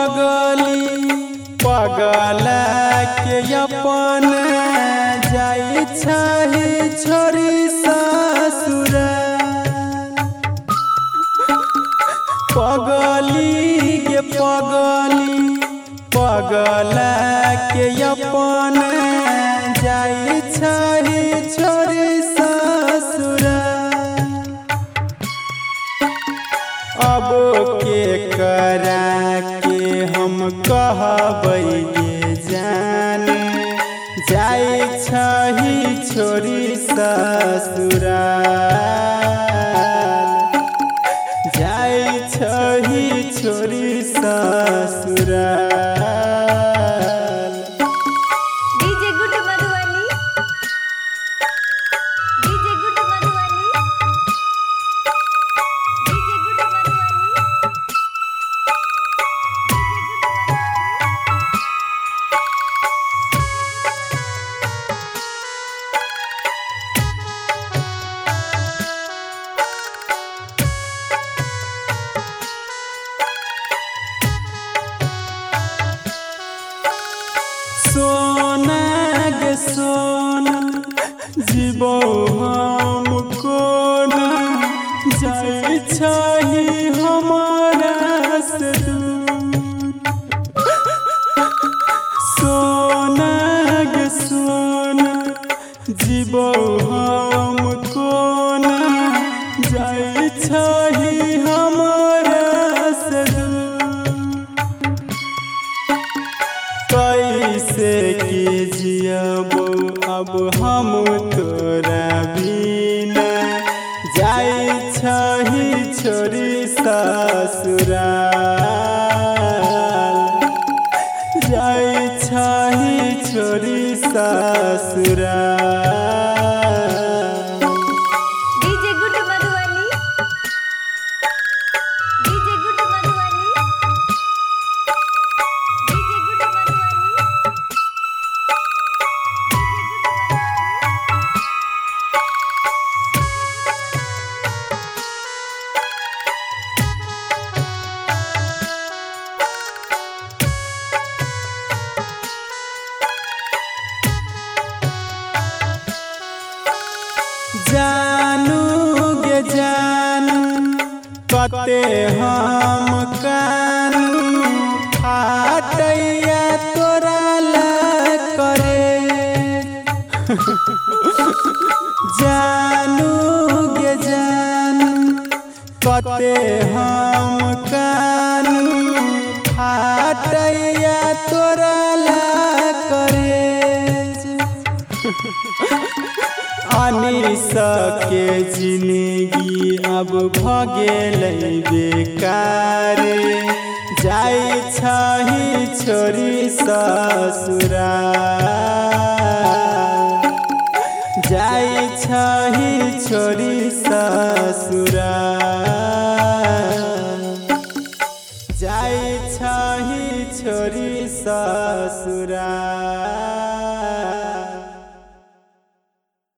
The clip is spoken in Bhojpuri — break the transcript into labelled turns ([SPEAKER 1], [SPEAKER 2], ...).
[SPEAKER 1] पगली पगला के अपन जाई छही छोरी ससुर पगली के पगली पगला के अपन जाई छही छोरी ससुर अब के करा के हम कहबै ये जान जाई छही छोरी ससुर जाई छही छोरी ससुर
[SPEAKER 2] DJ good Madhubani DJ good Madhubani DJ good Madhubani
[SPEAKER 1] सोना गे सोना जीवो हम कोना जाई छही हमारा से दूर सोना गे सोना जीवो हम कोना जाई छही हमारा से दूर कैसे के जियबो अब हम तोरा बिना जाई छही छोरी ससुर जाई छही छोरी ससुर
[SPEAKER 2] DJ good Madhubani DJ good Madhubani DJ good Madhubani
[SPEAKER 1] जानू गे जानू कते हम कानू फाटैया तोरा ला करे जानू गे जानू कते हम कानू फाटैया तोरा ला करे अनिसा के जिंदगी अब भगेलै बेकार जाई छही छोरी ससुर जाई छही छोरी ससुर जाई छही छोरी ससुर।